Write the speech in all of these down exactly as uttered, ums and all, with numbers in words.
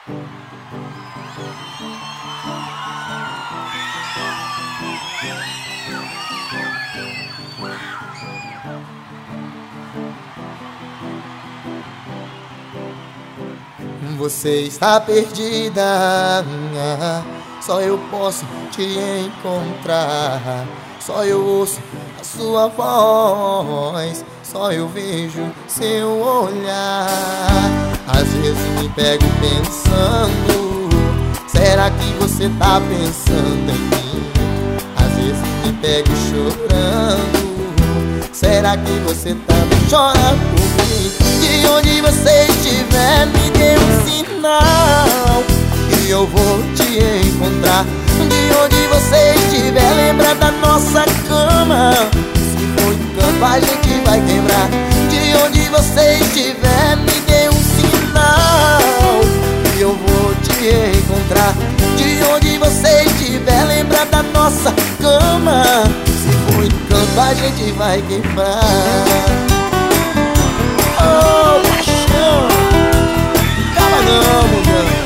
Você está perdida, só eu posso te encontrar. Só eu ouço a sua voz, só eu vejo seu olhar. Às vezes me pego pensando, será que você tá pensando em mim? Às vezes me pego chorando, será que você também chora por mim? De onde você estiver, me dê um sinal e eu vou te encontrar. De onde você estiver, lembra da nossa cama. Se for em campo, a gente vai quebrar. De onde você estiver, me dê um sinal e eu vou te encontrar. De onde você estiver, lembra da nossa cama. Se for em campo, a gente vai quebrar. Oh, paixão, calma não, mulher.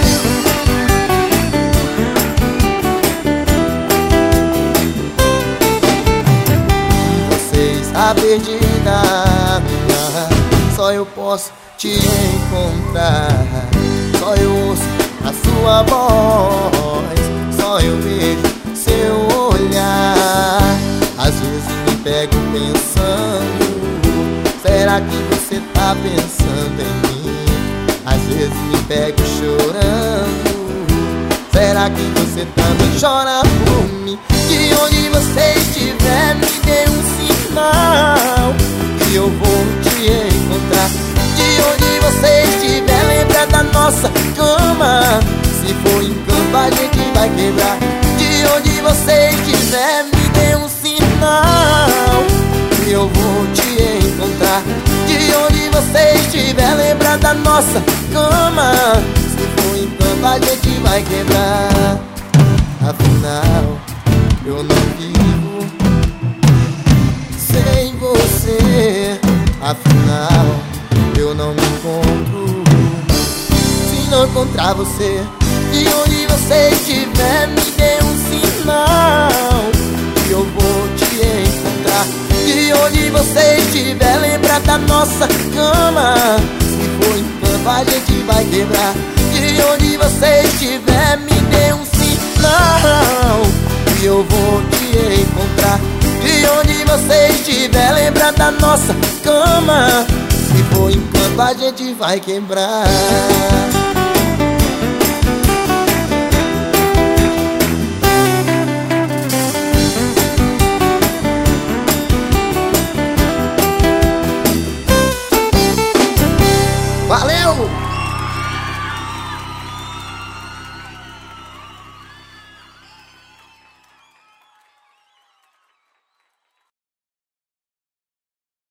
Você está perdida, só eu posso te encontrar. Só eu ouço a sua voz, só eu vejo seu olhar. Às vezes me pego pensando, será que você tá pensando em mim? Às vezes me pego chorando, será que você também chora por mim? De onde você estiver, me dê um sinal e eu vou te encontrar. De onde você estiver, lembra da nossa cama. Se for em campo, a gente vai quebrar. De onde você estiver, me dê um sinal e eu vou te encontrar. De onde você estiver, lembra da nossa cama. Se for em campo, a gente vai quebrar. Afinal, eu não vivo sem você. Afinal, eu não me encontro se não encontrar você. De onde você estiver, me dê um sinal e eu vou te encontrar. De onde você estiver, lembra da nossa cama. Se for em campo, a gente vai quebrar. De onde você estiver, me dê um sinal e eu vou te encontrar. De onde você estiver, lembra da nossa cama. Se for em campo, a gente vai quebrar. Valeu!